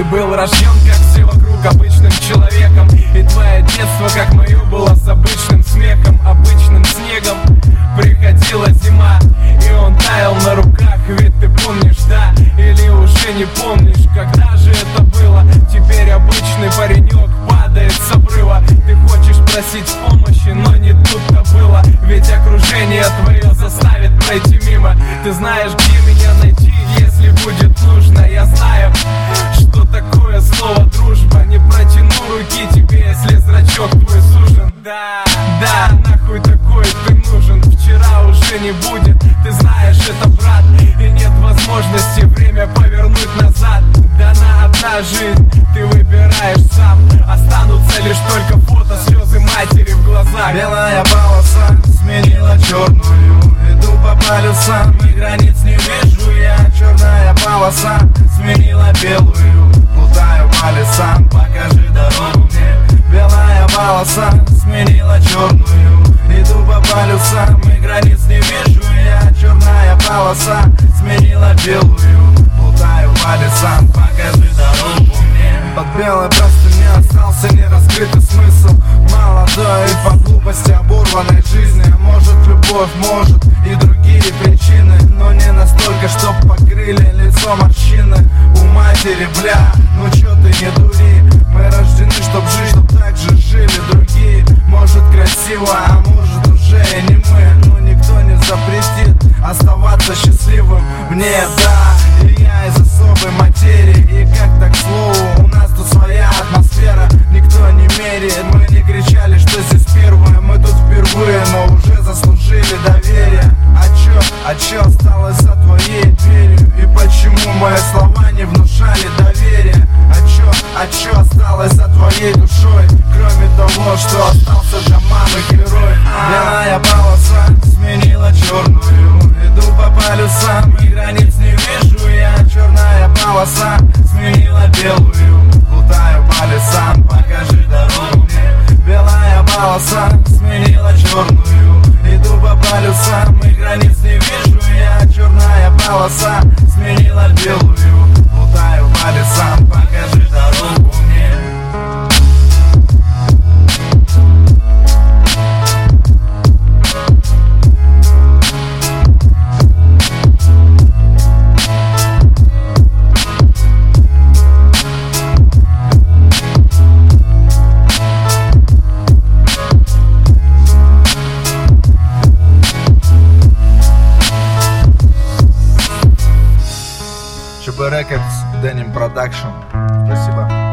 был рожден, как все вокруг, обычным человеком. И твое детство, как мое, было с обычным смехом, обычным снегом. Приходила зима, и он таял на руках. Ведь ты помнишь, да? Или уже не помнишь, когда же это было? Теперь обычный паренек падает с обрыва. Ты хочешь просить помощи, но не тут-то было. Ведь окружение твое заставит пройти мимо. Ты знаешь, где меня найти, если будет нужно. Я знаю, что такое слово дружба. Не протяну руки тебе, если зрачок твой сужен. Да, нахуй такой ты нужен. Вчера уже не будет, ты знаешь это, брат. И нет возможности время повернуть назад. Дана одна жизнь, ты выбираешь сам. Останутся лишь только фото, слезы матери в глазах. Белая полоса сменила черную. Иду по полюсам, и границ не вижу я. Черная полоса сменила белую. Плутаю по лесам, покажи дорогу мне. Белая полоса сменила черную. Иду по полюсам, и границ не вижу я. Черная полоса сменила белую. Плутаю по лесам, покажи дорогу мне. Под белой просто не остался нераскрытый смысл. Молодой и по глупости оборванной жизни. Может любовь, может и другие причины, но не настолько, чтоб покрыли лицо морщины. У матери, бля, ну чё ты не дури. Мы рождены, чтоб жить, чтоб так же жили другие. Может красиво, а может уже и не мы. Но никто не запретит оставаться счастливым мне, да. И я из особой материи. И как так к слову, у нас тут своя атмосфера. Никто не меряет, мы не кричали, что здесь первое. Мы тут впервые, но уже заслужили доверие. А чё осталось за твоей дверью? И почему мои слова не внушали доверия? А чё осталось за твоей душой? Кроме того, что остался для мамы герой. Белая полоса сменила черную. Иду по полюсам, и границ не вижу я. Черная полоса сменила белую. Плутаю по лесам, покажи дорогу мне. Белая полоса сменила черную. Иду по полюсам, и границ не вижу я. Черная полоса сменила белую. Плутаю по лесам, покажи дорогу мне. ЧБ Рекордс, Деним Продакшн. Спасибо.